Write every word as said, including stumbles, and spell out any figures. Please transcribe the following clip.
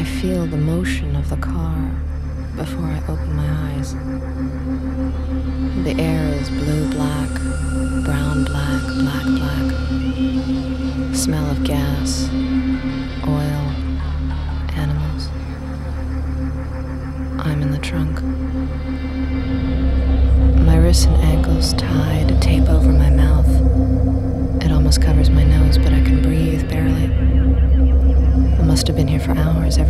feel the motion of the car before I open my eyes. The air is blue-black, brown-black, black-black. Smell of gas, oil, animals. I'm in the trunk.